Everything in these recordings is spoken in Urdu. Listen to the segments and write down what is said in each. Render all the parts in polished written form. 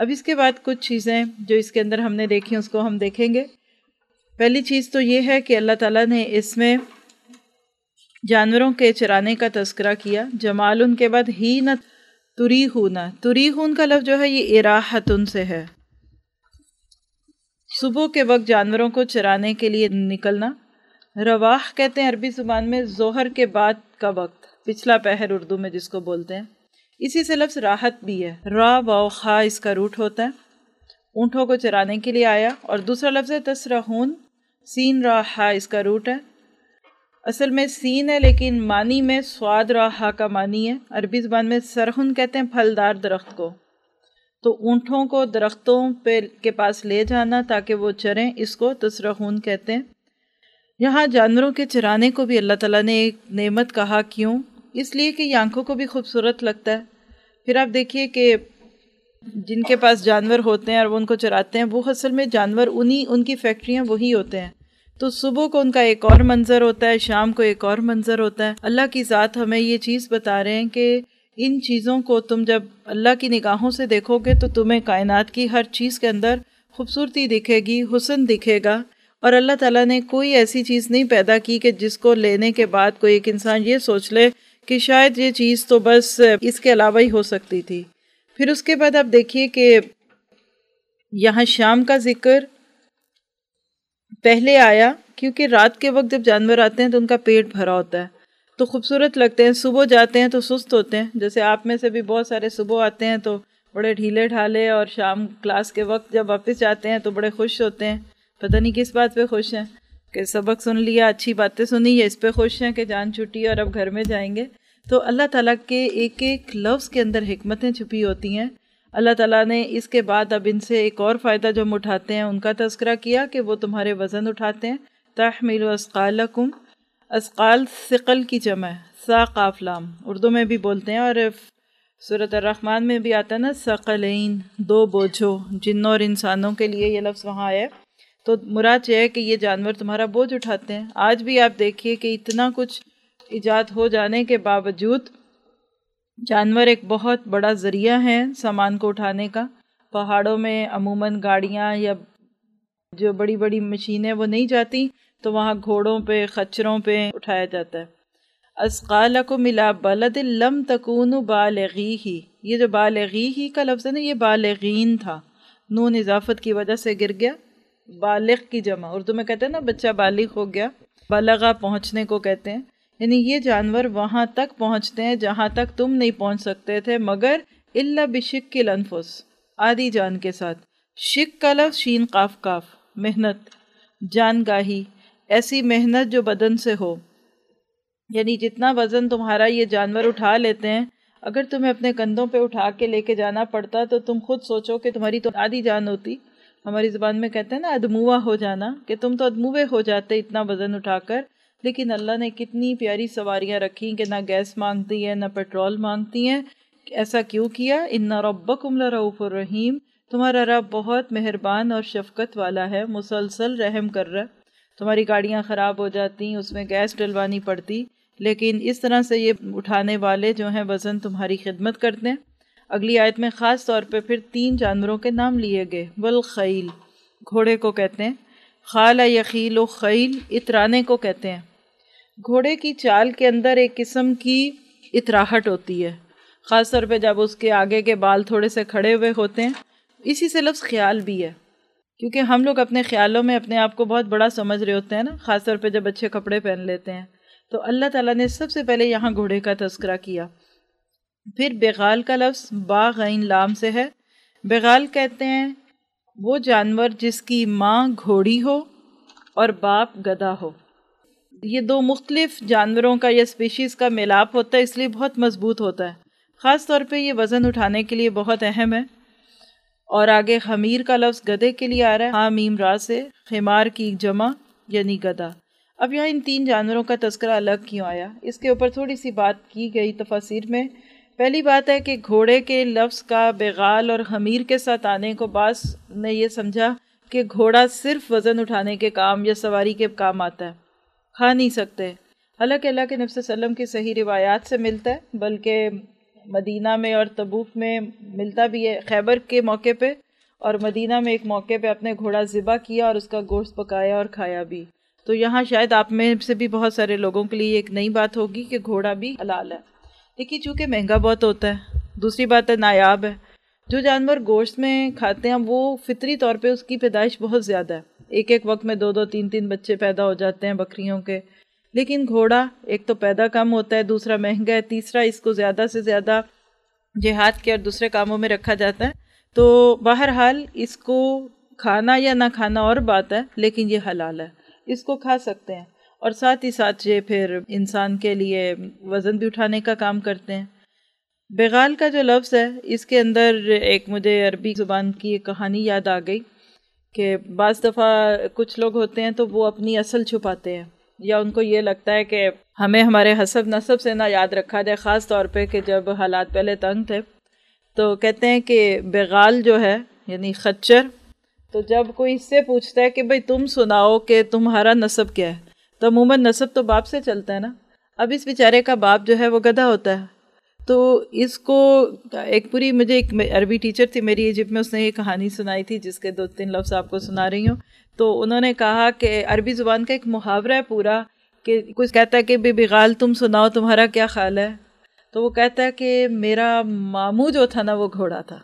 اب اس کے بعد کچھ چیزیں جو اس کے اندر ہم نے دیکھی اس کو ہم دیکھیں گے۔ پہلی چیز تو یہ ہے کہ اللہ تعالیٰ نے اس میں جانوروں کے چرانے کا تذکرہ کیا۔ جمال ان کے بعد ہی نہ تریحون، تریحون کا لفظ جو ہے یہ اراحتن سے ہے، صبح کے وقت جانوروں کو چرانے کے لیے نکلنا۔ رواح کہتے ہیں عربی زبان میں ظہر کے بعد کا وقت، پچھلا پہر اردو میں جس کو بولتے ہیں، اسی سے لفظ راحت بھی ہے، را واو خا اس کا روٹ ہوتا ہے۔ اونٹوں کو چرانے کے لیے آیا۔ اور دوسرا لفظ ہے تسرحون، سین را ہا اس کا روٹ ہے، اصل میں سین ہے لیکن معنی میں سواد را ہا کا معنی ہے۔ عربی زبان میں سرحن کہتے ہیں پھلدار درخت کو، تو اونٹوں کو درختوں کے پاس لے جانا تاکہ وہ چریں، اس کو تسرحون کہتے ہیں۔ یہاں جانوروں کے چرانے کو بھی اللہ تعالیٰ نے ایک نعمت کہا، کیوں؟ اس لیے کہ یہ آنکھوں کو بھی خوبصورت لگتا ہے۔ پھر آپ دیکھیے کہ جن کے پاس جانور ہوتے ہیں اور وہ ان کو چراتے ہیں، وہ اصل میں جانور ان کی فیکٹریاں وہی ہوتے ہیں، تو صبح کو ان کا ایک اور منظر ہوتا ہے، شام کو ایک اور منظر ہوتا ہے۔ اللہ کی ذات ہمیں یہ چیز بتا رہے ہیں کہ ان چیزوں کو تم جب اللہ کی نگاہوں سے دیکھو گے تو تمہیں کائنات کی ہر چیز کے اندر خوبصورتی دکھے گی، حسن دکھے گا، اور اللہ تعالیٰ نے کوئی ایسی چیز نہیں پیدا کی کہ جس کو لینے کے بعد کوئی ایک انسان یہ سوچ لے کہ شاید یہ چیز تو بس اس کے علاوہ ہی ہو سکتی تھی۔ پھر اس کے بعد آپ دیکھیے کہ یہاں شام کا ذکر پہلے آیا کیونکہ رات کے وقت جب جانور آتے ہیں تو ان کا پیٹ بھرا ہوتا ہے تو خوبصورت لگتے ہیں، صبح جاتے ہیں تو سست ہوتے ہیں، جیسے آپ میں سے بھی بہت سارے صبح آتے ہیں تو بڑے ڈھیلے ڈھالے، اور شام کلاس کے وقت جب واپس جاتے ہیں تو بڑے خوش ہوتے ہیں، پتہ نہیں کس بات پہ خوش ہیں، کہ سبق سن لیا، اچھی باتیں سنی، یا اس پہ خوش ہیں کہ جان چھٹی اور اب گھر میں جائیں گے۔ تو اللہ تعالیٰ کے ایک ایک لفظ کے اندر حکمتیں چھپی ہوتی ہیں۔ اللہ تعالیٰ نے اس کے بعد اب ان سے ایک اور فائدہ جو ہم اٹھاتے ہیں ان کا تذکرہ کیا کہ وہ تمہارے وزن اٹھاتے ہیں۔ تحمل اثقالکم، اثقال ثقل کی جمع ہے، سا قاف لام، اردو میں بھی بولتے ہیں، اور سورۃ الرحمن میں بھی آتا ہے نا ثقلین، دو بوجھوں، جنوں اور انسانوں کے لیے یہ لفظ وہاں ہے۔ تو مراد یہ ہے کہ یہ جانور تمہارا بوجھ اٹھاتے ہیں۔ آج بھی آپ دیکھیے کہ اتنا کچھ ایجاد ہو جانے کے باوجود جانور ایک بہت بڑا ذریعہ ہیں سامان کو اٹھانے کا۔ پہاڑوں میں عموماً گاڑیاں یا جو بڑی بڑی مشینیں وہ نہیں جاتی، تو وہاں گھوڑوں پہ، خچروں پہ اٹھایا جاتا ہے۔ اثقالکم الی بلد لم تکونوا بالغیہ، یہ جو بالغیہ کا لفظ ہے نا یہ بالغین تھا، نون اضافت کی وجہ سے گر گیا۔ بالغ کی جمع، اردو میں کہتے ہیں نا بچہ بالغ ہو گیا، بلغہ پہنچنے کو کہتے ہیں، یعنی یہ جانور وہاں تک پہنچتے ہیں جہاں تک تم نہیں پہنچ سکتے تھے، مگر الا بشق الانفس، آدھی جان کے ساتھ۔ شق کا لفظ شین قاف کاف، محنت، جان گاہی، ایسی محنت جو بدن سے ہو، یعنی جتنا وزن تمہارا یہ جانور اٹھا لیتے ہیں، اگر تمہیں اپنے کندھوں پہ اٹھا کے لے کے جانا پڑتا تو تم خود سوچو کہ تمہاری تو آدھی جان ہوتی۔ ہماری زبان میں کہتے ہیں نا ادموا ہو جانا، کہ تم تو ادموے ہو جاتے اتنا وزن اٹھا کر، لیکن اللہ نے کتنی پیاری سواریاں رکھی کہ نہ گیس مانگتی ہے نہ پیٹرول مانگتی ہیں۔ ایسا کیوں کیا؟ ان ربکم لرؤوف الرحیم، تمہارا رب بہت مہربان اور شفقت والا ہے، مسلسل رحم کر رہا ہے۔ تمہاری گاڑیاں خراب ہو جاتی، اس میں گیس ڈلوانی پڑتی، لیکن اس طرح سے یہ اٹھانے والے جو ہیں وزن تمہاری خدمت کرتے ہیں۔ اگلی آیت میں خاص طور پہ پھر 3 جانوروں کے نام لیے گئے۔ والخیل، گھوڑے کو کہتے ہیں، خال یخیل و خیل، اترانے کو کہتے ہیں۔ گھوڑے کی چال کے اندر ایک قسم کی اتراہٹ ہوتی ہے، خاص طور پہ جب اس کے آگے کے بال تھوڑے سے کھڑے ہوئے ہوتے ہیں، اسی سے لفظ خیال بھی ہے، کیونکہ ہم لوگ اپنے خیالوں میں اپنے آپ کو بہت بڑا سمجھ رہے ہوتے ہیں نا، خاص طور پہ جب اچھے کپڑے پہن لیتے ہیں۔ تو اللہ تعالیٰ نے سب سے پہلے یہاں گھوڑے کا تذکرہ کیا۔ پھر بغال کا لفظ با غین لام سے ہے۔ بغال کہتے ہیں وہ جانور جس کی ماں گھوڑی ہو اور باپ گدھا ہو۔ یہ 2 مختلف جانوروں کا یا اسپیشیز کا میلاپ ہوتا ہے، اس لیے بہت مضبوط ہوتا ہے، خاص طور پہ یہ وزن اٹھانے کے لیے بہت اہم ہے۔ اور آگے خمیر کا لفظ گدھے کے لیے آ رہا ہے، ہاں میم را سے، خمار کی جمع یعنی گدھا۔ اب یہاں ان 3 جانوروں کا تذکرہ الگ کیوں آیا، اس کے اوپر تھوڑی سی بات کی گئی تفاسیر میں۔ پہلی بات ہے کہ گھوڑے کے لفظ کا بغال اور خمیر کے ساتھ آنے کو بعض نے یہ سمجھا کہ گھوڑا صرف وزن اٹھانے کے کام یا سواری کے کام آتا ہے، کھا نہیں سکتے۔ حالانکہ اللہ کے نبی صلی اللہ علیہ وسلم کی صحیح روایات سے ملتا ہے، بلکہ مدینہ میں اور تبوک میں ملتا بھی ہے، خیبر کے موقع پہ اور مدینہ میں ایک موقع پہ اپنے گھوڑا ذبح کیا اور اس کا گوشت پکایا اور کھایا بھی۔ تو یہاں شاید آپ میں سے بھی بہت سارے لوگوں کے لیے ایک نئی بات ہوگی کہ گھوڑا بھی حلال ہے، لیکن چونکہ مہنگا بہت ہوتا ہے، دوسری بات ہے نایاب ہے۔ جو جانور گوشت میں کھاتے ہیں وہ فطری طور پہ اس کی پیدائش بہت زیادہ ہے، ایک ایک وقت میں 2 2 3 3 بچے پیدا ہو جاتے ہیں بکریوں کے، لیکن گھوڑا ایک تو پیدا کم ہوتا ہے، دوسرا مہنگا ہے، تیسرا اس کو زیادہ سے زیادہ جہاد کے اور دوسرے کاموں میں رکھا جاتا ہے۔ تو بہرحال اس کو کھانا یا نہ کھانا اور بات ہے، لیکن یہ حلال ہے، اس کو کھا سکتے ہیں، اور ساتھ ہی ساتھ یہ پھر انسان کے لیے وزن بھی اٹھانے کا کام کرتے ہیں۔ بغال کا جو لفظ ہے اس کے اندر ایک مجھے عربی زبان کی ایک کہانی یاد آ گئی کہ بعض دفعہ کچھ لوگ ہوتے ہیں تو وہ اپنی اصل چھپاتے ہیں، یا ان کو یہ لگتا ہے کہ ہمیں ہمارے حسب نسب سے نہ یاد رکھا جائے، خاص طور پہ کہ جب حالات پہلے تنگ تھے تو کہتے ہیں کہ بغال جو ہے یعنی خچر، تو جب کوئی اس سے پوچھتا ہے کہ بھئی تم سناؤ کہ تمہارا نسب کیا ہے، تو عموماً نسب تو باپ سے چلتا ہے نا۔ اب اس بیچارے کا باپ جو ہے وہ گدھا ہوتا ہے، تو اس کو ایک پوری، مجھے ایک عربی ٹیچر تھی میری ایجپٹ میں، اس نے یہ کہانی سنائی تھی جس کے 2 3 لفظ آپ کو سنا رہی ہوں۔ تو انہوں نے کہا کہ عربی زبان کا ایک محاورہ ہے پورا کہ کچھ کہتا ہے کہ بغال تم سناؤ تمہارا کیا خیال ہے، تو وہ کہتا ہے کہ میرا ماموں جو تھا نا وہ گھوڑا تھا،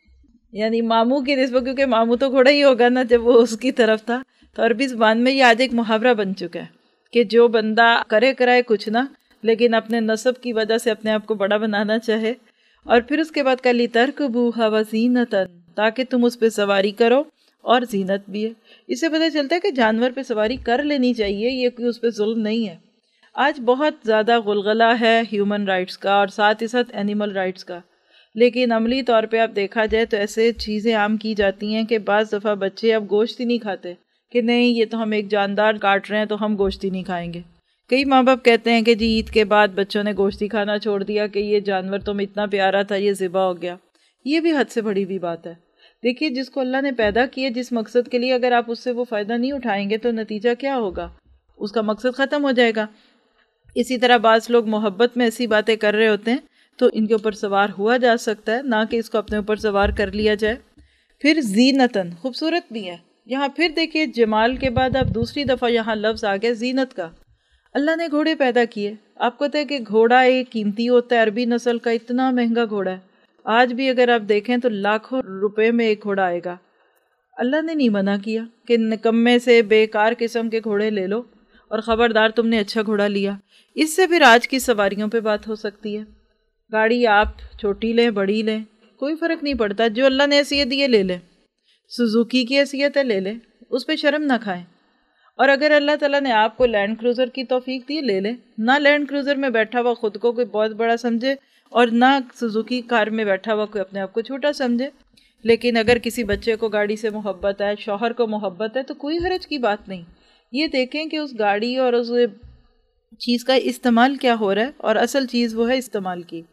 یعنی ماموں کی نسبت، کیونکہ ماموں تو گھوڑا ہی ہوگا نا جب وہ اس کی طرف تھا۔ تو عربی زبان میں یہ آج ایک محاورہ بن چکا ہے کہ جو بندہ کرے کرائے کچھ نہ، لیکن اپنے نسب کی وجہ سے اپنے آپ کو بڑا بنانا چاہے، اور پھر اس کے بعد کلی ترکبوہا وزینتن، تاکہ تم اس پہ سواری کرو اور زینت بھی ہے۔ اس سے پتہ چلتا ہے کہ جانور پہ سواری کر لینی چاہیے، یہ کوئی اس پہ ظلم نہیں ہے۔ آج بہت زیادہ غلغلہ ہے ہیومن رائٹس کا اور ساتھ ہی ساتھ اینیمل رائٹس کا، لیکن عملی طور پہ آپ دیکھا جائے تو ایسے چیزیں عام کی جاتی ہیں کہ بعض دفعہ بچے اب گوشت ہی نہیں کھاتے کہ نہیں یہ تو ہم ایک جاندار کاٹ رہے ہیں تو ہم گوشت ہی نہیں کھائیں گے۔ کئی ماں باپ کہتے ہیں کہ جی عید کے بعد بچوں نے گوشت ہی کھانا چھوڑ دیا کہ یہ جانور تو اتنا پیارا تھا یہ ذبح ہو گیا۔ یہ بھی حد سے بڑی بھی بات ہے۔ دیکھیے جس کو اللہ نے پیدا کیا جس مقصد کے لیے، اگر آپ اس سے وہ فائدہ نہیں اٹھائیں گے تو نتیجہ کیا ہوگا؟ اس کا مقصد ختم ہو جائے گا۔ اسی طرح بعض لوگ محبت میں ایسی باتیں کر رہے ہوتے ہیں تو ان کے اوپر سوار ہوا جا سکتا ہے، نہ کہ اس کو اپنے اوپر سوار کر لیا جائے۔ پھر زینتن، خوبصورت بھی ہے۔ یہاں پھر دیکھیے جمال کے بعد اب دوسری دفعہ یہاں لفظ آ گیا زینت کا۔ اللہ نے گھوڑے پیدا کیے، آپ کو پتہ ہے کہ گھوڑا ایک قیمتی ہوتا ہے، عربی نسل کا اتنا مہنگا گھوڑا ہے، آج بھی اگر آپ دیکھیں تو لاکھوں روپے میں ایک گھوڑا آئے گا۔ اللہ نے نہیں منع کیا کہ نکمے سے بیکار قسم کے گھوڑے لے لو، اور خبردار تم نے اچھا گھوڑا لیا۔ اس سے پھر آج کی سواریوں پہ بات ہو سکتی ہے۔ گاڑی آپ چھوٹی لیں بڑی لیں کوئی فرق نہیں پڑتا، جو اللہ نے حیثیت دی ہے لے لیں، سوزوکی کی حیثیت ہے لے لیں، اس پہ شرم نہ کھائیں۔ اور اگر اللہ تعالیٰ نے آپ کو لینڈ کروزر کی توفیق دی لے لیں، نہ لینڈ کروزر میں بیٹھا ہوا خود کو کوئی بہت بڑا سمجھے اور نہ سوزوکی کار میں بیٹھا ہوا کوئی اپنے آپ کو چھوٹا سمجھے۔ لیکن اگر کسی بچے کو گاڑی سے محبت ہے، شوہر کو محبت ہے، تو کوئی حرج کی بات نہیں۔ یہ دیکھیں کہ اس گاڑی اور اس چیز کا استعمال کیا ہو رہا ہے، اور اصل چیز وہ ہے استعمال کی۔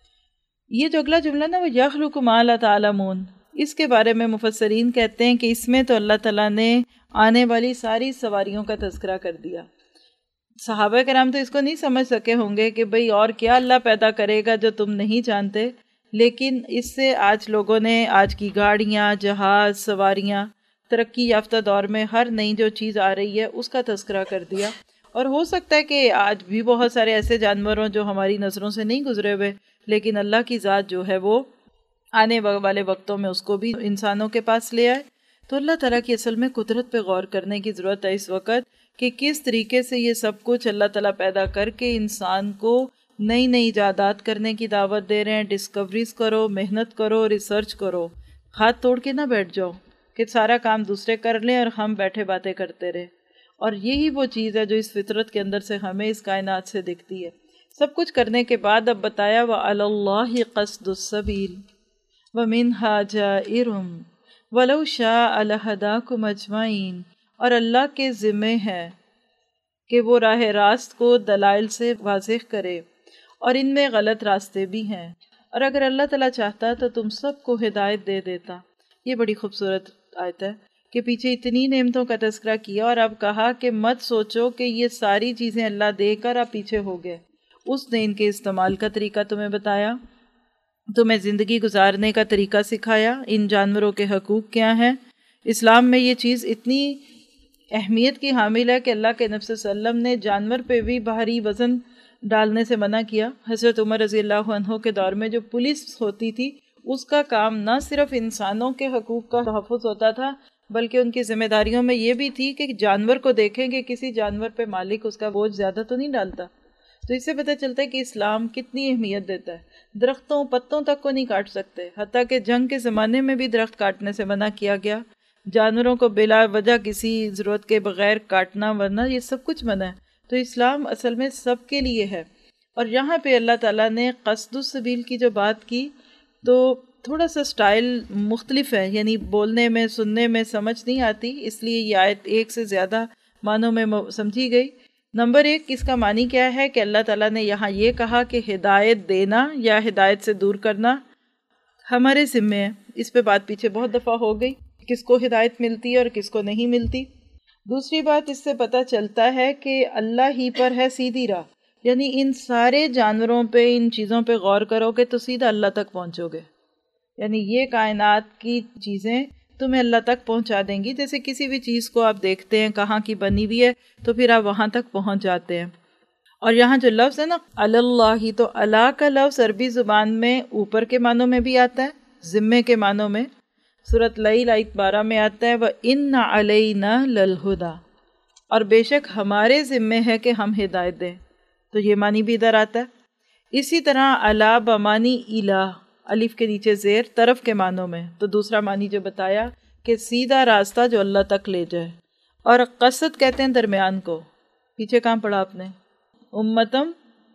یہ جو اگلا جملہ نا وہ یخلق ما لا تعلمون، اس کے بارے میں مفسرین کہتے ہیں کہ اس میں تو اللہ تعالیٰ نے آنے والی ساری سواریوں کا تذکرہ کر دیا۔ صحابہ کرام تو اس کو نہیں سمجھ سکے ہوں گے کہ بھئی اور کیا اللہ پیدا کرے گا جو تم نہیں جانتے، لیکن اس سے آج لوگوں نے آج کی گاڑیاں، جہاز، سواریاں، ترقی یافتہ دور میں ہر نئی جو چیز آ رہی ہے اس کا تذکرہ کر دیا۔ اور ہو سکتا ہے کہ آج بھی بہت سارے ایسے جانور ہوں جو ہماری نظروں سے نہیں گزرے ہوئے، لیکن اللہ کی ذات جو ہے وہ آنے والے وقتوں میں اس کو بھی انسانوں کے پاس لے آئے۔ تو اللہ تعالیٰ کی اصل میں قدرت پہ غور کرنے کی ضرورت ہے اس وقت کہ کس طریقے سے یہ سب کچھ اللہ تعالیٰ پیدا کر کے انسان کو نئی نئی ایجادات کرنے کی دعوت دے رہے ہیں۔ ڈسکوریز کرو، محنت کرو، ریسرچ کرو، ہاتھ توڑ کے نہ بیٹھ جاؤ کہ سارا کام دوسرے کر لیں اور ہم بیٹھے باتیں کرتے رہے۔ اور یہی وہ چیز ہے جو اس فطرت کے اندر سے ہمیں اس کائنات سے دکھتی ہے۔ سب کچھ کرنے کے بعد اب بتایا وَعَلَى اللَّهِ قَصْدُ السَّبِيلِ وَمِنْهَا جَائِرٌ وَلَوْ شَاءَ لَهَدَاكُمْ أَجْمَعِينَ، اور اللہ کے ذمہ ہے کہ وہ راہ راست کو دلائل سے واضح کرے، اور ان میں غلط راستے بھی ہیں، اور اگر اللہ تعالیٰ چاہتا تو تم سب کو ہدایت دے دیتا۔ یہ بڑی خوبصورت آیت ہے کہ پیچھے اتنی نعمتوں کا تذکرہ کیا اور اب کہا کہ مت سوچو کہ یہ ساری چیزیں اللہ دے کر آپ پیچھے ہو گئے، اس نے ان کے استعمال کا طریقہ تمہیں بتایا۔ تمہیں زندگی گزارنے کا طریقہ سکھایا، ان جانوروں کے حقوق کیا ہیں۔ اسلام میں یہ چیز اتنی اہمیت کی حامل ہے کہ اللہ کے نبی صلی اللہ علیہ وسلم نے جانور پہ بھی بھاری وزن ڈالنے سے منع کیا۔ حضرت عمر رضی اللہ عنہ کے دور میں جو پولیس ہوتی تھی اس کا کام نہ صرف انسانوں کے حقوق کا تحفظ ہوتا تھا بلکہ ان کی ذمہ داریوں میں یہ بھی تھی کہ جانور کو دیکھیں کہ کسی جانور پہ مالک اس کا بوجھ زیادہ تو نہیں ڈالتا۔ تو اس سے پتہ چلتا ہے کہ اسلام کتنی اہمیت دیتا ہے۔ درختوں پتوں تک کو نہیں کاٹ سکتے، حتیٰ کہ جنگ کے زمانے میں بھی درخت کاٹنے سے منع کیا گیا۔ جانوروں کو بلا وجہ کسی ضرورت کے بغیر کاٹنا ورنہ یہ سب کچھ منع ہے۔ تو اسلام اصل میں سب کے لیے ہے۔ اور یہاں پہ اللہ تعالیٰ نے قصد السبیل کی جو بات کی تو تھوڑا سا سٹائل مختلف ہے، یعنی بولنے میں سننے میں سمجھ نہیں آتی، اس لیے یہ آیت ایک سے زیادہ معنوں میں سمجھی گئی۔ نمبر 1، اس کا معنی کیا ہے کہ اللہ تعالیٰ نے یہاں یہ کہا کہ ہدایت دینا یا ہدایت سے دور کرنا ہمارے ذمہ ہے۔ اس پہ بات پیچھے بہت دفعہ ہو گئی، کس کو ہدایت ملتی ہے اور کس کو نہیں ملتی۔ دوسری بات اس سے پتہ چلتا ہے کہ اللہ ہی پر ہے سیدھی راہ، یعنی ان سارے جانوروں پہ ان چیزوں پہ غور کرو گے تو سیدھا اللہ تک پہنچو گے، یعنی یہ کائنات کی چیزیں تمہیں اللہ تک پہنچا دیں گی۔ جیسے کسی بھی چیز کو آپ دیکھتے ہیں کہاں کی بنی ہوئی ہے تو پھر آپ وہاں تک پہنچ جاتے ہیں۔ اور یہاں جو لفظ ہے نا اللہ، تو اللہ کا لفظ عربی زبان میں اوپر کے معنوں میں بھی آتا ہے، ذمے کے معنوں میں۔ سورۃ لیل آیت 12 میں آتا ہے وَإِنَّ عَلَيْنَا لَلْهُدَىٰ، اور بے شک ہمارے ذمے ہے کہ ہم ہدایت دیں، تو یہ معنی بھی ادھر آتا ہے۔ اسی طرح علا بمانی الہ، الف کے نیچے زیر، طرف کے معنوں میں، تو دوسرا معنی جو بتایا کہ سیدھا راستہ جو اللہ تک لے جائے۔ اور قصد کہتے ہیں درمیان کو، پیچھے کہاں پڑھا آپ نے، امتم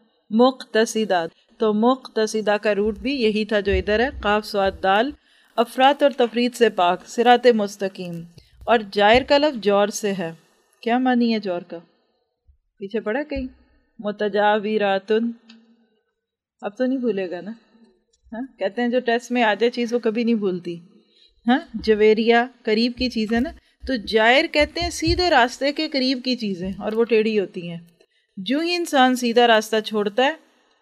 مقتصدہ، تو مقتصدہ کا روٹ بھی یہی تھا جو ادھر ہے، قاف صاد دال، افراط اور تفرید سے پاک، صراط مستقیم۔ اور جائر کا لفظ جور سے ہے۔ کیا معنی ہے جور کا؟ پیچھے پڑھا کہیں، متجاوراتن، اب تو نہیں بھولے گا نا؟ ہاں کہتے ہیں جو ٹیسٹ میں آ جائے چیز وہ کبھی نہیں بھولتی۔ ہاں جویریہ قریب کی چیز ہے نا، تو جائر کہتے ہیں سیدھے راستے کے قریب کی چیزیں، اور وہ ٹیڑھی ہوتی ہیں۔ جو ہی انسان سیدھا راستہ چھوڑتا ہے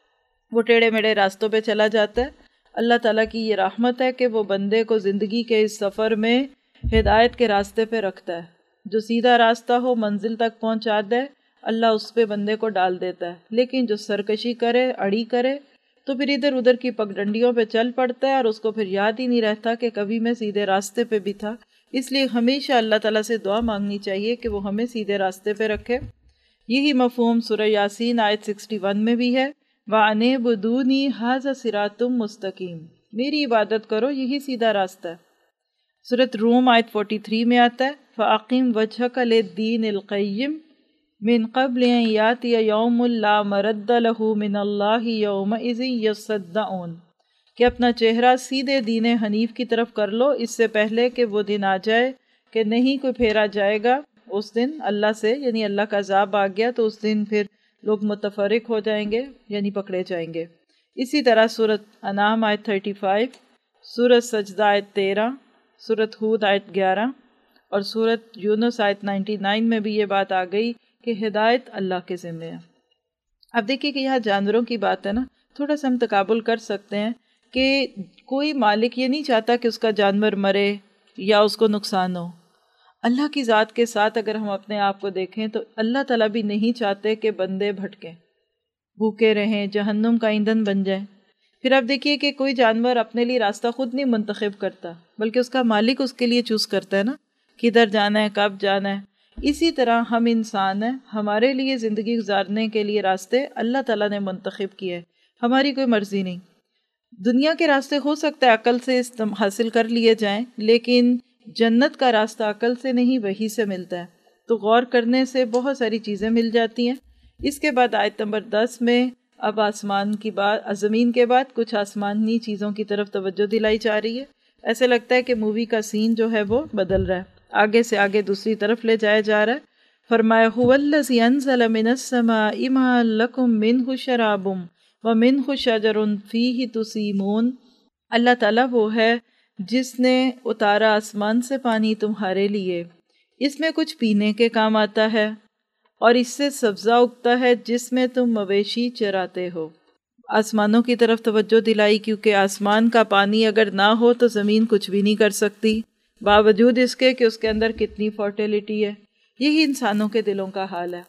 وہ ٹیڑھے میڑھے راستوں پہ چلا جاتا ہے۔ اللہ تعالیٰ کی یہ رحمت ہے کہ وہ بندے کو زندگی کے اس سفر میں ہدایت کے راستے پہ رکھتا ہے۔ جو سیدھا راستہ ہو منزل تک پہنچا دے، اللہ اس پہ بندے کو ڈال دیتا ہے، لیکن جو سرکشی کرے، اڑی کرے، تو پھر ادھر ادھر کی پگڈنڈیوں پہ چل پڑتا ہے اور اس کو پھر یاد ہی نہیں رہتا کہ کبھی میں سیدھے راستے پہ بھی تھا۔ اس لیے ہمیشہ اللہ تعالیٰ سے دعا مانگنی چاہیے کہ وہ ہمیں سیدھے راستے پہ رکھے۔ یہی مفہوم سورہ یاسین آیت 61 میں بھی ہے، وَأَنِعْبُدُونِي هَٰذَا صِرَاطٌ مُسْتَقِيمٌ، میری عبادت کرو یہی سیدھا راستہ ہے۔ سورۃ روم آیت 43 میں آتا ہے فَأَقِمْ وَجْهَكَ لِلدِّينِ الْقَيِّمِ مِنْ قَبْلِ أَنْ يَأْتِيَ يَوْمٌ لَا مَرَدَّ لَهُ مِنَ اللَّهِ يَوْمَئِذٍ يَصَّدَّعُونَ، کہ اپنا چہرہ سیدھے دین حنیف کی طرف کر لو اس سے پہلے کہ وہ دن آ جائے کہ نہیں کوئی پھیرا جائے گا اس دن اللہ سے، یعنی اللہ کا عذاب آ گیا تو اس دن پھر لوگ متفرق ہو جائیں گے، یعنی پکڑے جائیں گے۔ اسی طرح سورۃ انعام آیت 35، سورۃ سجدہ آیت 13، سورۃ ہود آیت 11 اور سورۃ یونس آیت 99 میں بھی یہ بات آ گئی کہ ہدایت اللہ کے ذمہ ہے۔ اب دیکھیے کہ یہاں جانوروں کی بات ہے نا، تھوڑا سا ہم تقابل کر سکتے ہیں کہ کوئی مالک یہ نہیں چاہتا کہ اس کا جانور مرے یا اس کو نقصان ہو۔ اللہ کی ذات کے ساتھ اگر ہم اپنے آپ کو دیکھیں تو اللہ تعالیٰ بھی نہیں چاہتے کہ بندے بھٹکیں، بھوکے رہیں، جہنم کا ایندھن بن جائیں۔ پھر آپ دیکھیے کہ کوئی جانور اپنے لیے راستہ خود نہیں منتخب کرتا بلکہ اس کا مالک اس کے لیے چوز کرتا ہے نا، کدھر جانا ہے، کب جانا ہے۔ اسی طرح ہم انسان ہیں، ہمارے لیے زندگی گزارنے کے لیے راستے اللہ تعالیٰ نے منتخب کیے، ہماری کوئی مرضی نہیں۔ دنیا کے راستے ہو سکتا ہے عقل سے حاصل کر لیے جائیں، لیکن جنت کا راستہ عقل سے نہیں وحی سے ملتا ہے، تو غور کرنے سے بہت ساری چیزیں مل جاتی ہیں۔ اس کے بعد آیت نمبر 10 میں اب آسمان کی بات، زمین کے بعد کچھ آسمانی چیزوں کی طرف توجہ دلائی جا رہی ہے۔ ایسے لگتا ہے کہ مووی کا سین جو ہے وہ بدل رہا ہے، آگے سے آگے دوسری طرف لے جایا جا رہا ہے۔ فرمایا هُوَ الَّذِي أَنزَلَ مِنَ السَّمَاءِ مَاءً لَكُم مِّنْهُ شَرَابٌ وَمِنْهُ شَجَرٌ فِيهِ تُسِيمُونَ، اللہ تعالیٰ وہ ہے جس نے اتارا آسمان سے پانی تمہارے لیے، اس میں کچھ پینے کے کام آتا ہے، اور اس سے سبزہ اگتا ہے جس میں تم مویشی چراتے ہو۔ آسمانوں کی طرف توجہ دلائی، کیونکہ آسمان کا پانی اگر نہ ہو تو زمین کچھ بھی نہیں کر سکتی، باوجود اس کے کہ اس کے اندر کتنی فرٹیلیٹی ہے۔ یہی انسانوں کے دلوں کا حال ہے۔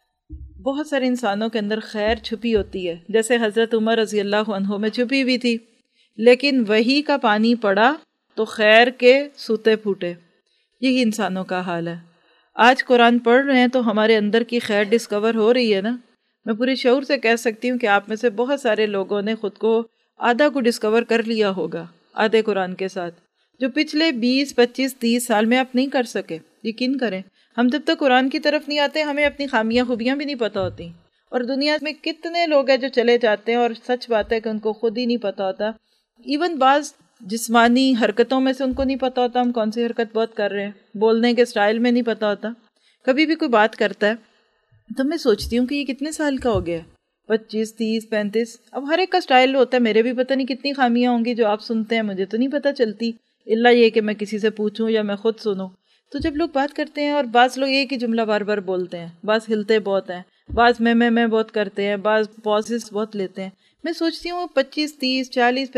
بہت سارے انسانوں کے اندر خیر چھپی ہوتی ہے، جیسے حضرت عمر رضی اللہ عنہ میں چھپی ہوئی تھی، لیکن وہی کا پانی پڑا تو خیر کے سوتے پھوٹے۔ یہی انسانوں کا حال ہے۔ آج قرآن پڑھ رہے ہیں تو ہمارے اندر کی خیر ڈسکور ہو رہی ہے نا۔ میں پورے شعور سے کہہ سکتی ہوں کہ آپ میں سے بہت سارے لوگوں نے خود کو آدھا کو ڈسکور کر لیا ہوگا آدھے قرآن کے ساتھ، جو پچھلے 20 25 30 سال میں آپ نہیں کر سکے۔ یقین کریں، ہم جب تک قرآن کی طرف نہیں آتے ہمیں اپنی خامیاں خوبیاں بھی نہیں پتہ ہوتی، اور دنیا میں کتنے لوگ ہیں جو چلے جاتے ہیں اور سچ بات ہے کہ ان کو خود ہی نہیں پتہ ہوتا۔ ایون بعض جسمانی حرکتوں میں سے ان کو نہیں پتہ ہوتا ہم کون سی حرکت بہت کر رہے ہیں، بولنے کے سٹائل میں نہیں پتہ ہوتا۔ کبھی بھی کوئی بات کرتا ہے تو میں سوچتی ہوں کہ یہ کتنے سال کا ہو گیا، 25 30 35، اب ہر ایک کا سٹائل ہوتا ہے، میرے بھی پتہ نہیں کتنی خامیاں ہوں گی جو آپ سنتے ہیں، مجھے تو نہیں پتہ چلتی، الا یہ کہ میں کسی سے پوچھوں یا میں خود سنوں۔ تو جب لوگ بات کرتے ہیں اور بعض لوگ ایک ہی جملہ بار بار بولتے ہیں، بعض ہلتے بہت ہیں، بعض میں بہت کرتے ہیں، بعض پازز بہت لیتے ہیں، میں سوچتی ہوں 25 30 40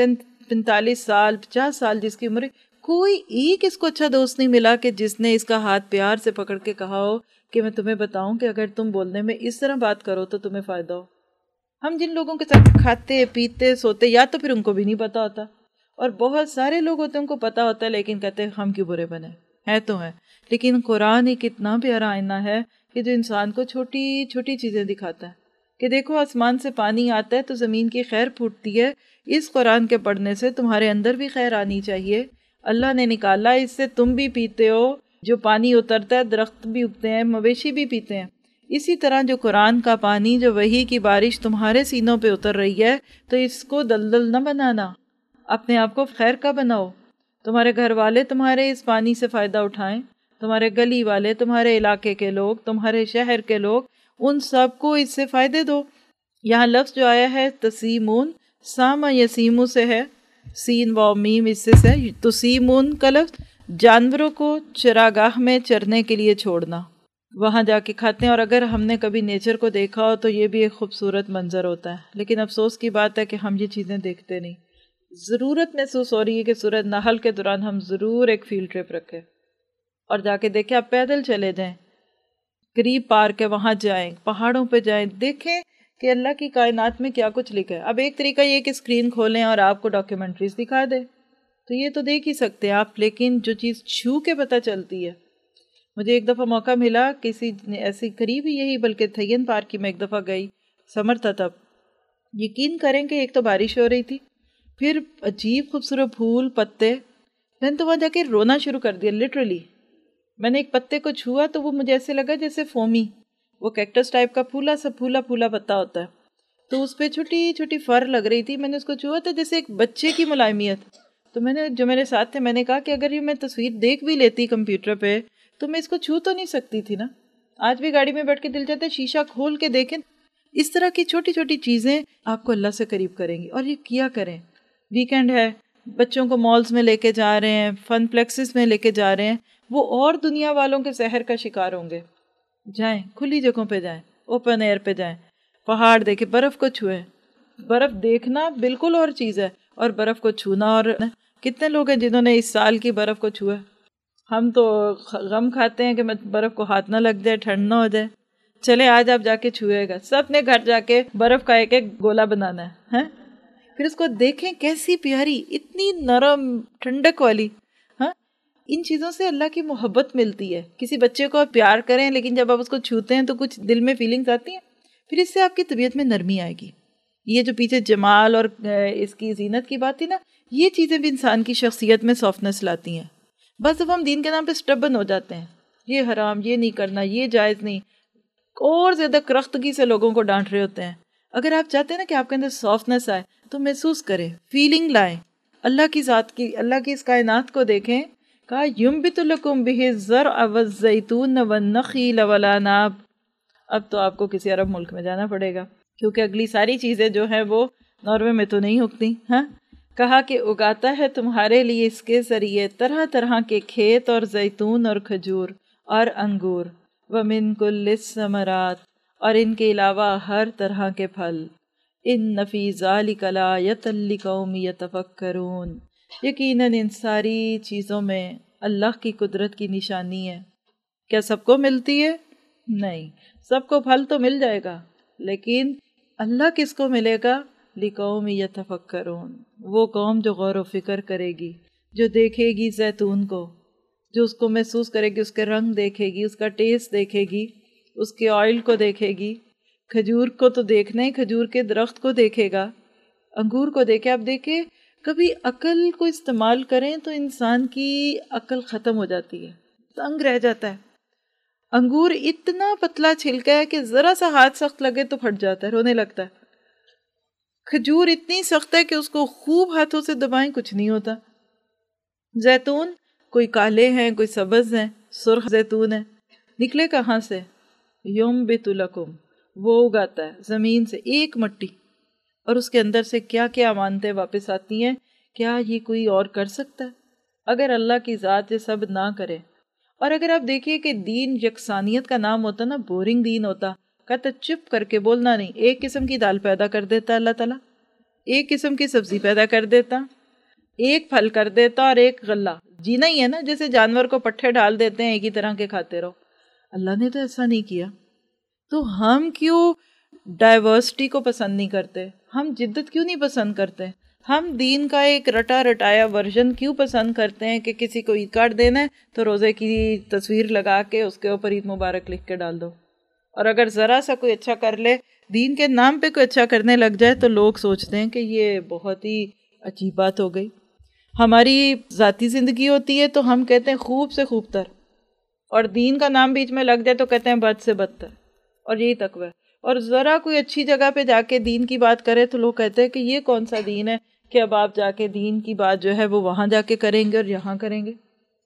45 سال 50 سال جس کی عمر ہے، کوئی ایک اس کو اچھا دوست نہیں ملا کہ جس نے اس کا ہاتھ پیار سے پکڑ کے کہا ہو کہ میں تمہیں بتاؤں کہ اگر تم بولنے میں اس طرح بات کرو تو تمہیں فائدہ ہو۔ ہم جن لوگوں کے ساتھ کھاتے پیتے سوتے، یا تو پھر ان کو بھی نہیں پتا ہوتا، اور بہت سارے لوگ ہوتے ہیں ان کو پتا ہوتا ہے لیکن کہتے ہیں ہم کیوں برے بنے، ہے تو ہے۔ لیکن قرآن ایک اتنا پیارا آئینہ ہے کہ جو انسان کو چھوٹی چھوٹی چیزیں دکھاتا ہے، کہ دیکھو آسمان سے پانی آتا ہے تو زمین کی خیر پھوٹتی ہے، اس قرآن کے پڑھنے سے تمہارے اندر بھی خیر آنی چاہیے، اللہ نے نکالا اس سے، تم بھی پیتے ہو، جو پانی اترتا ہے درخت بھی اگتے ہیں، مویشی بھی پیتے ہیں۔ اسی طرح جو قرآن کا پانی، جو وحی کی بارش تمہارے سینوں پہ اتر رہی ہے، تو اس کو دلدل نہ بنانا، اپنے آپ کو خیر کا بناؤ، تمہارے گھر والے تمہارے اس پانی سے فائدہ اٹھائیں، تمہارے گلی والے، تمہارے علاقے کے لوگ، تمہارے شہر کے لوگ، ان سب کو اس سے فائدے دو۔ یہاں لفظ جو آیا ہے تسیمون، ساما یسیمو سے ہے، سین و میم اس سے تسیمون کا لفظ جانوروں کو چراگاہ میں چرنے کے لیے چھوڑنا، وہاں جا کے کھاتے ہیں۔ اور اگر ہم نے کبھی نیچر کو دیکھا ہو تو یہ بھی ایک خوبصورت منظر ہوتا ہے، لیکن افسوس کی بات ہے کہ ہم یہ چیزیں دیکھتے نہیں۔ ضرورت محسوس ہو رہی ہے کہ سورۃ نحل کے دوران ہم ضرور ایک فیلڈ ٹرپ رکھیں اور جا کے دیکھیں، آپ پیدل چلے جائیں، قریب پارک ہے وہاں جائیں، پہاڑوں پہ جائیں، دیکھیں کہ اللہ کی کائنات میں کیا کچھ لکھا ہے۔ اب ایک طریقہ یہ کہ اسکرین کھولیں اور آپ کو ڈاکیومنٹریز دکھا دے، تو یہ تو دیکھ ہی سکتے ہیں آپ، لیکن جو چیز چھو کے پتہ چلتی ہے۔ مجھے ایک دفعہ موقع ملا، کسی ایسی قریب ہی یہی بلکہ تھین پارک کی میں ایک دفعہ گئی، سمر تھا تب، یقین کریں کہ ایک تو بارش ہو رہی تھی، پھر عجیب خوبصورت پھول پتے، میں نے تو وہاں جا کے رونا شروع کر دیا لٹرلی۔ میں نے ایک پتے کو چھوا تو وہ مجھے ایسے لگا جیسے فومی، وہ کیکٹس ٹائپ کا پھولا پتا ہوتا ہے، تو اس پہ چھوٹی چھوٹی فر لگ رہی تھی، میں نے اس کو چھوا تو جیسے ایک بچے کی ملائمیت۔ تو میں نے، جو میرے ساتھ تھے، میں نے کہا کہ اگر یہ میں تصویر دیکھ بھی لیتی کمپیوٹر پہ تو میں اس کو چھو تو نہیں سکتی تھی نا۔ آج بھی گاڑی میں بیٹھ کے دل چاہتا ہے شیشہ کھول کے دیکھیں۔ اس طرح کی چھوٹی چھوٹی چیزیں آپ کو اللہ سے قریب کریں گی، اور یہ کیا کریں۔ ویکینڈ ہے، بچوں کو مالز میں لے کے جا رہے ہیں، فن پلیکسز میں لے کے جا رہے ہیں، وہ اور دنیا والوں کے سحر کا شکار ہوں گے۔ جائیں، کھلی جگہوں پہ جائیں، اوپن ایئر پہ جائیں، پہاڑ دیکھیں، برف کو چھوئیں۔ برف دیکھنا بالکل اور چیز ہے، اور برف کو چھونا، اور کتنے لوگ ہیں جنہوں نے اس سال کی برف کو چھوا۔ ہم تو غم کھاتے ہیں کہ برف کو ہاتھ نہ لگ جائے، ٹھنڈ نہ ہو جائے۔ چلے آج آپ جا کے چھوئے گا، سب نے گھر جا کے برف کا ایک ایک گولا بنانا ہے، پھر اس کو دیکھیں کیسی پیاری، اتنی نرم، ٹھنڈک والی۔ ہاں، ان چیزوں سے اللہ کی محبت ملتی ہے۔ کسی بچے کو آپ پیار کریں، لیکن جب آپ اس کو چھوتے ہیں تو کچھ دل میں فیلنگز آتی ہیں، پھر اس سے آپ کی طبیعت میں نرمی آئے گی۔ یہ جو پیچھے جمال اور اس کی زینت کی بات تھی نا، یہ چیزیں بھی انسان کی شخصیت میں سافٹنس لاتی ہیں۔ بس اب ہم دین کے نام پہ سٹبن ہو جاتے ہیں، یہ حرام، یہ نہیں کرنا، یہ جائز نہیں، اور زیادہ کرختگی سے لوگوں کو ڈانٹ رہے ہوتے ہیں۔ اگر آپ چاہتے ہیں نا کہ آپ کے اندر سافٹنس آئے تو محسوس کریں، فیلنگ لائیں، اللہ کی ذات کی، اللہ کی اس کائنات کو دیکھیں۔ کہا یُنبِتُ لَکُم بِہِ الزَّرْعَ وَالزَّیْتُونَ وَالنَّخِیلَ وَالْأَعنَابَ۔ اب تو آپ کو کسی عرب ملک میں جانا پڑے گا، کیونکہ اگلی ساری چیزیں جو ہیں وہ ناروے میں تو نہیں اگتی۔ ہاں، کہا کہ اگاتا ہے تمہارے لیے اس کے ذریعے طرح طرح کے کھیت اور زیتون اور کھجور اور انگور، وَمِن كُلِّ الثَّمَرَاتِ، اور ان کے علاوہ ہر طرح کے پھل۔ ان فی ذالک لآیۃ لقوم یتفکرون، یقیناً ان ساری چیزوں میں اللہ کی قدرت کی نشانی ہے۔ کیا سب کو ملتی ہے؟ نہیں، سب کو پھل تو مل جائے گا، لیکن اللہ کس کو ملے گا؟ لقوم یتفکرون، وہ قوم جو غور و فکر کرے گی، جو دیکھے گی زیتون کو، جو اس کو محسوس کرے گی، اس کے رنگ دیکھے گی، اس کا ٹیسٹ دیکھے گی، اس کے آئل کو دیکھے گی۔ کھجور کو تو دیکھنا ہی، کھجور کے درخت کو دیکھے گا، انگور کو دیکھے۔ آپ دیکھیں کبھی عقل کو استعمال کریں تو انسان کی عقل ختم ہو جاتی ہے، تنگ رہ جاتا ہے۔ انگور اتنا پتلا چھلکا ہے کہ ذرا سا ہاتھ سخت لگے تو پھٹ جاتا ہے، رونے لگتا ہے۔ کھجور اتنی سخت ہے کہ اس کو خوب ہاتھوں سے دبائیں کچھ نہیں ہوتا۔ زیتون کوئی کالے ہیں، کوئی سبز ہیں، سرخ زیتون ہے، نکلے کہاں سے؟ ینبت لکم، وہ اگاتا ہے زمین سے ایک مٹی، اور اس کے اندر سے کیا کیا امانتیں واپس آتی ہیں۔ کیا یہ کوئی اور کر سکتا ہے؟ اگر اللہ کی ذات یہ سب نہ کرے، اور اگر آپ دیکھیے کہ دین یکسانیت کا نام ہوتا نا، بورنگ دین ہوتا، کہتا چپ کر کے بولنا نہیں، ایک قسم کی دال پیدا کر دیتا اللہ تعالیٰ، ایک قسم کی سبزی پیدا کر دیتا، ایک پھل کر دیتا اور ایک غلہ، جینا ہی ہے نا، جیسے جانور کو پٹھے ڈال دیتے ہیں ایک ہی طرح کے کھاتے رہو۔ اللہ نے تو ایسا نہیں کیا، تو ہم کیوں ڈائیورسٹی کو پسند نہیں کرتے؟ ہم جدت کیوں نہیں پسند کرتے؟ ہم دین کا ایک رٹا رٹایا ورژن کیوں پسند کرتے ہیں کہ کسی کو عید کارڈ دینا ہے تو روزے کی تصویر لگا کے اس کے اوپر عید مبارک لکھ کے ڈال دو، اور اگر ذرا سا کوئی اچھا کر لے، دین کے نام پہ کوئی اچھا کرنے لگ جائے تو لوگ سوچتے ہیں کہ یہ بہت ہی عجیب بات ہو گئی۔ ہماری ذاتی زندگی ہوتی ہے تو ہم کہتے ہیں خوب سے خوب تر، اور دین کا نام بیچ میں لگ جائے تو کہتے ہیں بد سے بدتر، اور یہی تقوی ہے۔ اور ذرا کوئی اچھی جگہ پہ جا کے دین کی بات کرے تو لوگ کہتے ہیں کہ یہ کون سا دین ہے کہ اب آپ جا کے دین کی بات جو ہے وہ وہاں جا کے کریں گے اور یہاں کریں گے۔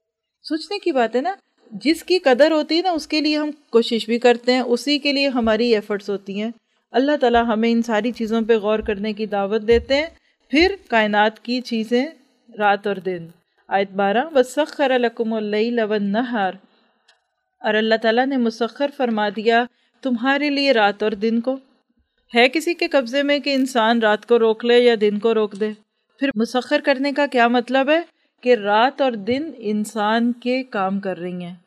سوچنے کی بات ہے نا، جس کی قدر ہوتی ہے نا اس کے لیے ہم کوشش بھی کرتے ہیں، اسی کے لیے ہماری ایفرٹس ہوتی ہیں۔ اللہ تعالیٰ ہمیں ان ساری چیزوں پہ غور کرنے کی دعوت دیتے ہیں۔ پھر کائنات کی چیزیں، رات اور دن، آیت 12، وَسَخَّرَ لَكُمُ اللَّيْلَ وَالنَّهَارَ، اور اللہ تعالیٰ نے مسخر فرما دیا تمہارے لیے رات اور دن کو۔ ہے کسی کے قبضے میں کہ انسان رات کو روک لے یا دن کو روک دے؟ پھر مسخر کرنے کا کیا مطلب ہے؟ کہ رات اور دن انسان کے کام کر رہی ہیں،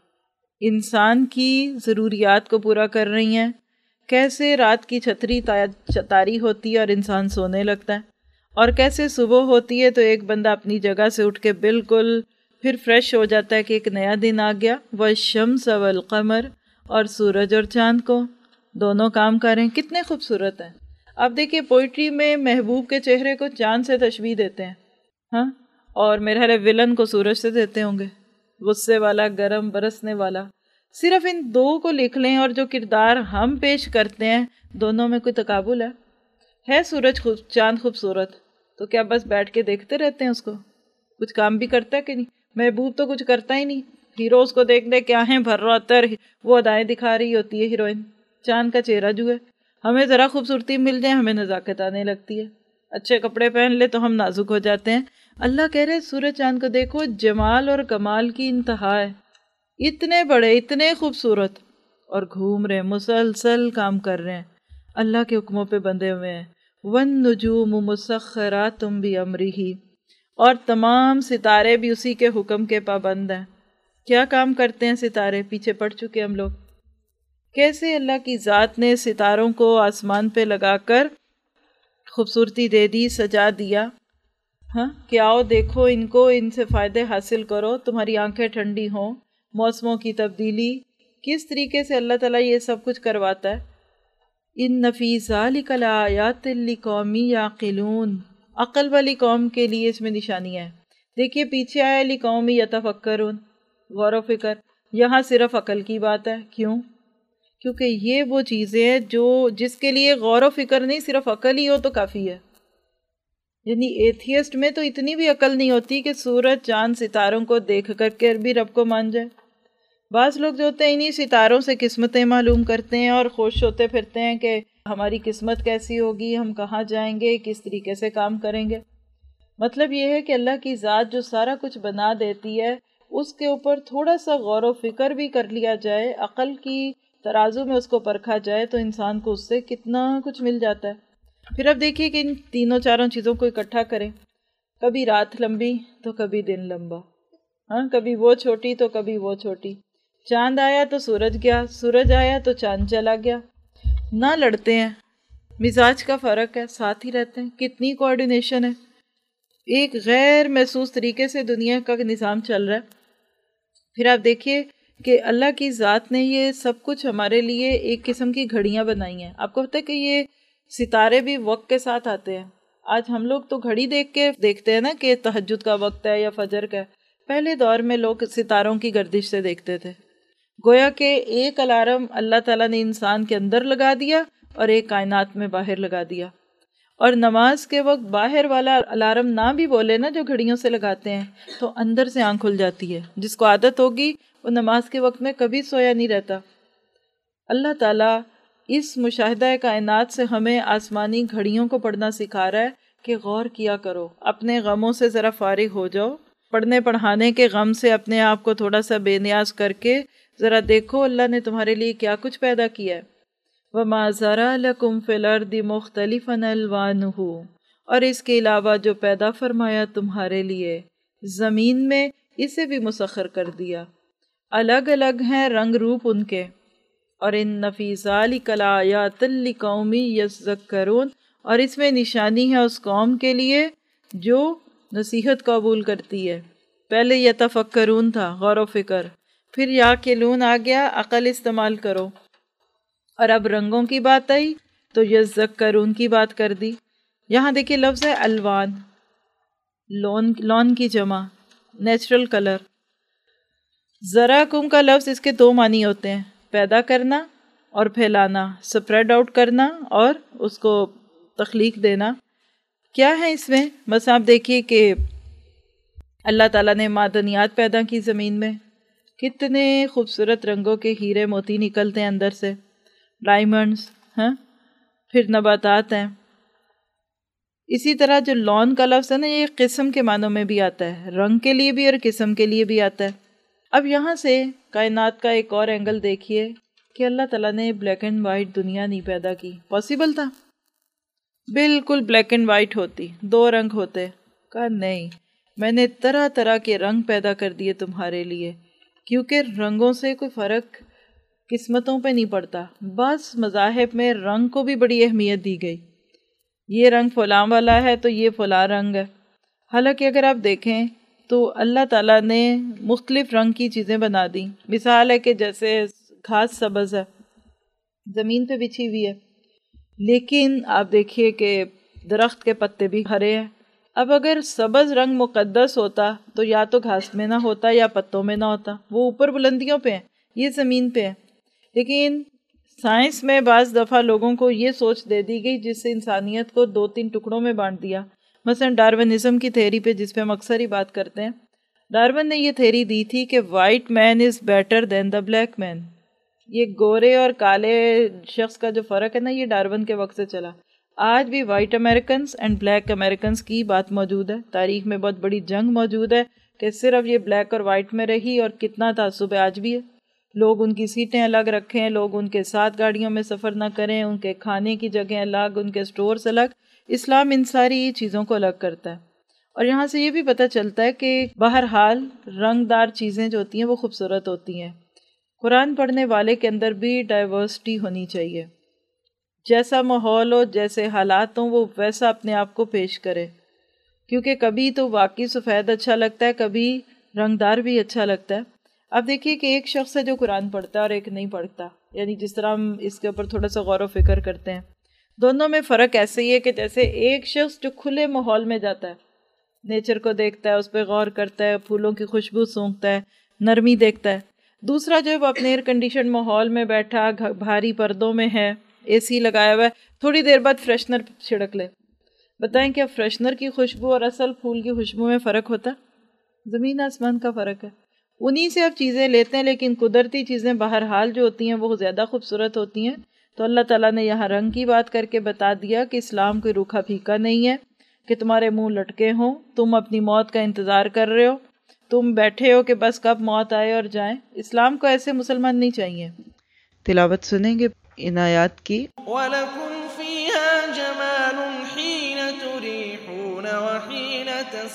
انسان کی ضروریات کو پورا کر رہی ہیں۔ کیسے رات کی چھتری تاری ہوتی ہے اور انسان سونے لگتا ہے، اور کیسے صبح ہوتی ہے تو ایک بندہ اپنی جگہ سے اٹھ کے بالکل پھر فریش ہو جاتا ہے کہ ایک نیا دن آ گیا۔ والشمس والقمر، اور سورج اور چاند کو، دونوں کام کریں، کتنے خوبصورت ہیں۔ آپ دیکھیے پوئٹری میں محبوب کے چہرے کو چاند سے تشبیہ دیتے ہیں، ہاں، اور میرے خیال ہے ولن کو سورج سے دیتے ہوں گے، غصے والا، گرم برسنے والا۔ صرف ان دو کو لکھ لیں اور جو کردار ہم پیش کرتے ہیں دونوں میں کوئی تقابل ہے سورج چاند خوبصورت تو کیا بس بیٹھ کے دیکھتے رہتے ہیں اس کو؟ کچھ کام بھی کرتا ہے کہ نہیں؟ محبوب تو کچھ کرتا ہی نہیں، ہیروز کو دیکھ دے کیا ہیں بھر رہا ہے، وہ ادائیں دکھا رہی ہوتی ہے ہیروئن، چاند کا چہرہ جو ہے، ہمیں ذرا خوبصورتی مل جائے ہمیں نزاکت آنے لگتی ہے، اچھے کپڑے پہن لے تو ہم نازک ہو جاتے ہیں۔ اللہ کہہ رہے سورج چاند کو دیکھو، جمال اور کمال کی انتہا ہے، اتنے بڑے، اتنے خوبصورت، اور گھوم رہے ہیں، مسلسل کام کر رہے ہیں، اللہ کے حکموں پہ بندھے ہوئے ہیں۔ وَالنُّجُومُ مُسَخَّرَاتٌ بِأَمْرِهِ، اور تمام ستارے بھی اسی کے حکم کے پابند ہیں۔ کیا کام کرتے ہیں ستارے؟ پیچھے پڑ چکے ہم لوگ، کیسے اللہ کی ذات نے ستاروں کو آسمان پہ لگا کر خوبصورتی دے دی، سجا دیا، ہاں کہ آؤ دیکھو ان کو، ان سے فائدے حاصل کرو، تمہاری آنکھیں ٹھنڈی ہوں، موسموں کی تبدیلی، کس طریقے سے اللہ تعالیٰ یہ سب کچھ کرواتا ہے۔ ان فی ذالک لآیات لقوم یعقلون، عقل والی قوم کے لیے اس میں نشانیاں ہیں۔ دیکھیے پیچھے آیا لقوم یتفکرون، غور و فکر، یہاں صرف عقل کی بات ہے۔ کیوں؟ کیونکہ یہ وہ چیزیں ہیں جس کے لیے غور و فکر نہیں، صرف عقل ہی ہو تو کافی ہے۔ یعنی ایتھیسٹ میں تو اتنی بھی عقل نہیں ہوتی کہ سورج چاند ستاروں کو دیکھ کر کے بھی رب کو مان جائے۔ بعض لوگ جو ہوتے ہیں انہی ستاروں سے قسمتیں معلوم کرتے ہیں اور خوش ہوتے پھرتے ہیں کہ ہماری قسمت کیسی ہوگی، ہم کہاں جائیں گے، کس طریقے سے کام کریں گے۔ مطلب یہ ہے کہ اللہ کی ذات جو سارا کچھ بنا دیتی ہے اس کے اوپر تھوڑا سا غور و فکر بھی کر لیا جائے، عقل کی ترازو میں اس کو پرکھا جائے تو انسان کو اس سے کتنا کچھ مل جاتا ہے۔ پھر اب دیکھیے کہ ان تینوں چاروں چیزوں کو اکٹھا کریں، کبھی رات لمبی تو کبھی دن لمبا، ہاں کبھی وہ چھوٹی تو کبھی وہ چھوٹی، چاند آیا تو سورج گیا، سورج آیا تو چاند چلا گیا، نہ لڑتے ہیں، مزاج کا فرق ہے، ساتھ ہی رہتے ہیں، کتنی کوآرڈینیشن ہے، ایک غیر محسوس طریقے سے دنیا کا نظام چل رہا ہے۔ پھر آپ دیکھیے کہ اللہ کی ذات نے یہ سب کچھ ہمارے لیے ایک قسم کی گھڑیاں بنائی ہیں۔ آپ کو پتہ ہے کہ یہ ستارے بھی وقت کے ساتھ آتے ہیں۔ آج ہم لوگ تو گھڑی دیکھ کے دیکھتے ہیں نا کہ تہجد کا وقت ہے یا فجر کا ہے، پہلے دور میں لوگ ستاروں کی گردش سے دیکھتے تھے۔ گویا کہ ایک الارم اللہ تعالیٰ نے انسان کے اندر لگا دیا اور ایک کائنات میں باہر لگا دیا، اور نماز کے وقت باہر والا الارم نہ بھی بولے نا جو گھڑیوں سے لگاتے ہیں تو اندر سے آنکھ کھل جاتی ہے۔ جس کو عادت ہوگی وہ نماز کے وقت میں کبھی سویا نہیں رہتا۔ اللہ تعالیٰ اس مشاہدہ کائنات سے ہمیں آسمانی گھڑیوں کو پڑھنا سکھا رہا ہے کہ غور کیا کرو، اپنے غموں سے ذرا فارغ ہو جاؤ، پڑھنے پڑھانے کے غم سے اپنے آپ کو تھوڑا سا بے نیاز کر کے ذرا دیکھو اللہ نے تمہارے لیے کیا کچھ پیدا کیا ہے۔ وَمَا ذَرَا لَكُمْ فِي الْأَرْضِ مُخْتَلِفًا أَلْوَانُهُ، اور اس کے علاوہ جو پیدا فرمایا تمہارے لیے زمین میں، اسے بھی مسخر کر دیا، الگ الگ ہیں رنگ روپ ان کے، اور ان فی ذالک لآیات لقوم یذکرون، اور اس میں نشانی ہے اس قوم کے لیے جو نصیحت قبول کرتی ہے۔ پہلے یتفکرون تھا، غور و فکر، پھر یاقلون آ گیا، عقل استعمال کرو، اور اب رنگوں کی بات آئی تو یذکرون کی بات کر دی۔ یہاں دیکھیے لفظ ہے الوان، لون کی جمع، نیچرل کلر۔ ذراکم کا لفظ اس کے دو معنی ہوتے ہیں، پیدا کرنا اور پھیلانا، سپریڈ آؤٹ کرنا اور اس کو تخلیق دینا۔ کیا ہے اس میں؟ بس آپ دیکھیے کہ اللہ تعالیٰ نے معدنیات پیدا کی زمین میں، کتنے خوبصورت رنگوں کے ہیرے موتی نکلتے ہیں اندر سے، ڈائمنڈز، ہاں، پھر نباتات ہیں۔ اسی طرح جو لون کا لفظ ہے نا، یہ قسم کے معنوں میں بھی آتا ہے، رنگ کے لیے بھی اور قسم کے لیے بھی آتا ہے۔ اب یہاں سے کائنات کا ایک اور اینگل دیکھیے کہ اللہ تعالیٰ نے بلیک اینڈ وائٹ دنیا نہیں پیدا کی، پاسبل تھا؟ بالکل بلیک اینڈ وائٹ ہوتی، دو رنگ ہوتے، کہا نہیں، میں نے طرح طرح کے رنگ پیدا کر دیے تمہارے لیے، کیونکہ رنگوں سے کوئی فرق قسمتوں پہ نہیں پڑتا۔ بس مذاہب میں رنگ کو بھی بڑی اہمیت دی گئی، یہ رنگ فلاں والا ہے تو یہ فلاں رنگ ہے۔ حالانکہ اگر آپ دیکھیں تو اللہ تعالیٰ نے مختلف رنگ کی چیزیں بنا دی۔ مثال ہے کہ جیسے گھاس سبز ہے، زمین پہ بچھی ہوئی ہے، لیکن آپ دیکھیے کہ درخت کے پتے بھی ہرے ہیں۔ اب اگر سبز رنگ مقدس ہوتا تو یا تو گھاس میں نہ ہوتا یا پتوں میں نہ ہوتا، وہ اوپر بلندیوں پہ ہیں، یہ زمین پہ ہے۔ لیکن سائنس میں بعض دفعہ لوگوں کو یہ سوچ دے دی گئی جس سے انسانیت کو دو تین ٹکڑوں میں بانٹ دیا۔ مثلا ڈارونزم کی تھیوری پہ، جس پہ ہم اکثر ہی بات کرتے ہیں، ڈارون نے یہ تھیوری دی تھی کہ white man is better than the black man. یہ گورے اور کالے شخص کا جو فرق ہے نا، یہ ڈارون کے وقت سے چلا۔ آج بھی white Americans and black Americans کی بات موجود ہے، تاریخ میں بہت بڑی جنگ موجود ہے کہ صرف یہ بلیک اور وائٹ میں رہی، اور کتنا تعصب آج بھی ہے۔ لوگ ان کی سیٹیں الگ رکھیں، لوگ ان کے ساتھ گاڑیوں میں سفر نہ کریں، ان کے کھانے کی جگہیں الگ، ان کے سٹورز الگ۔ اسلام ان ساری چیزوں کو الگ کرتا ہے۔ اور یہاں سے یہ بھی پتہ چلتا ہے کہ بہرحال رنگ دار چیزیں جو ہوتی ہیں وہ خوبصورت ہوتی ہیں۔ قرآن پڑھنے والے کے اندر بھی ڈائیورسٹی ہونی چاہیے، جیسا ماحول ہو، جیسے حالات ہوں، وہ ویسا اپنے آپ کو پیش کرے، کیونکہ کبھی تو واقعی سفید اچھا لگتا ہے، کبھی رنگدار بھی اچھا لگتا ہے۔ اب دیکھیے کہ ایک شخص ہے جو قرآن پڑھتا ہے اور ایک نہیں پڑھتا، یعنی جس طرح ہم اس کے اوپر تھوڑا سا غور و فکر کرتے ہیں، دونوں میں فرق ایسے ہی ہے کہ جیسے ایک شخص جو کھلے ماحول میں جاتا ہے، نیچر کو دیکھتا ہے، اس پہ غور کرتا ہے، پھولوں کی خوشبو سونگھتا ہے، نرمی دیکھتا ہے، دوسرا جو ہے وہ اپنے ایئر کنڈیشن ماحول میں بیٹھا، بھاری پردوں میں ہے، اے سی لگایا ہوا ہے، تھوڑی دیر بعد فریشنر چھڑک لے۔ بتائیں کیا فریشنر کی خوشبو اور اصل پھول کی خوشبو میں فرق ہوتا ہے؟ زمین آسمان کا فرق ہے۔ انہی سے آپ چیزیں لیتے ہیں، لیکن قدرتی چیزیں بہرحال جو ہوتی ہیں وہ زیادہ خوبصورت ہوتی ہیں۔ تو اللہ تعالیٰ نے یہاں رنگ کی بات کر کے بتا دیا کہ اسلام کوئی روکھا پھیکا نہیں ہے کہ تمہارے منہ لٹکے ہوں، تم اپنی موت کا انتظار کر رہے ہو، تم بیٹھے ہو کہ بس کب موت آئے اور جائیں۔ اسلام کو ایسے مسلمان نہیں چاہیے۔ تلاوت سنیں گے ان آیات کی۔ وَلَكُمْ فِيهَا جَمَالٌ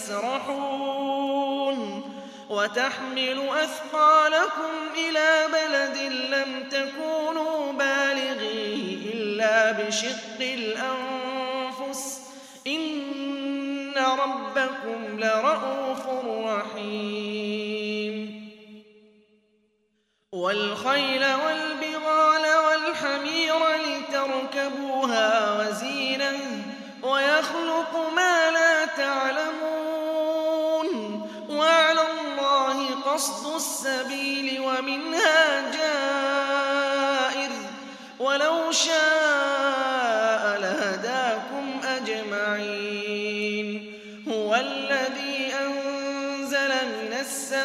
يسرحون وتحمل أثقالكم إلى بلد لم تكونوا بالغيه إلا بشق الأنفس إن ربكم لرءوف رحيم والخيل والبغال والحمير لتركبوها وزينة ويخلق ما لا تعلمون وعلى الله قصد السبيل ومنها جائر ولو شاء لهداكم أجمعين هو الذي أنزل من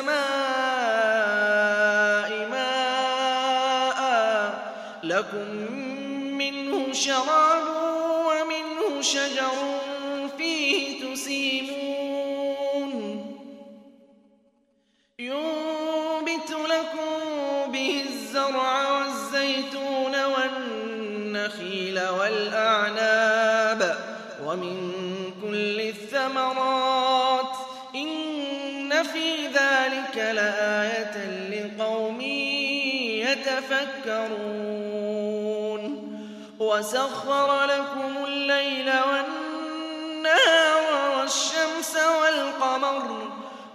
السماء ماء لكم منه شراب ومنه شجر فيه تسيمون ينبت لكم به الزرع والزيتون والنخيل والأعناب ومن كل الثمرات إن في ذلك لآية لقوم يتفكرون وسخر لكم الليل والنهار والشمس والقمر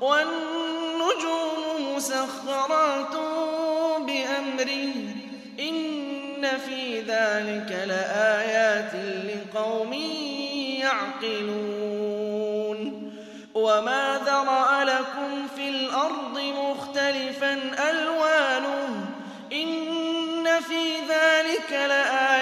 والنجوم مسخرات بأمره إن في ذلك لآيات لقوم يعقلون وما ذرأ لكم في الأرض مختلفا ألوانه إن في ذلك لآيات